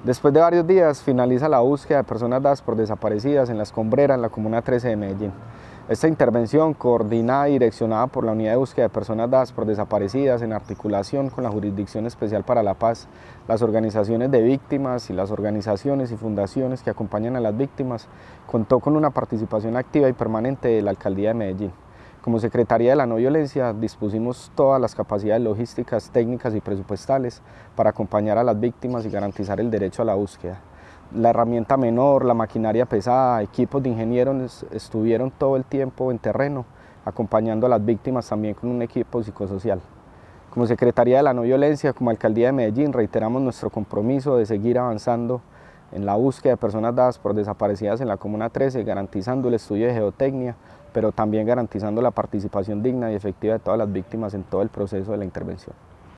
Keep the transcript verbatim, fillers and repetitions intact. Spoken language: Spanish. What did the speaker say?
Después de varios días finaliza la búsqueda de personas dadas por desaparecidas en La Escombrera, en la Comuna trece de Medellín. Esta intervención, coordinada y direccionada por la Unidad de Búsqueda de Personas Dadas por Desaparecidas en articulación con la Jurisdicción Especial para la Paz, las organizaciones de víctimas y las organizaciones y fundaciones que acompañan a las víctimas, contó con una participación activa y permanente de la Alcaldía de Medellín. Como Secretaría de la No Violencia dispusimos todas las capacidades logísticas, técnicas y presupuestales para acompañar a las víctimas y garantizar el derecho a la búsqueda. La herramienta menor, la maquinaria pesada, equipos de ingenieros estuvieron todo el tiempo en terreno, acompañando a las víctimas también con un equipo psicosocial. Como Secretaría de la No Violencia, como Alcaldía de Medellín, reiteramos nuestro compromiso de seguir avanzando en la búsqueda de personas dadas por desaparecidas en la Comuna trece, garantizando el estudio de geotecnia, pero también garantizando la participación digna y efectiva de todas las víctimas en todo el proceso de la intervención.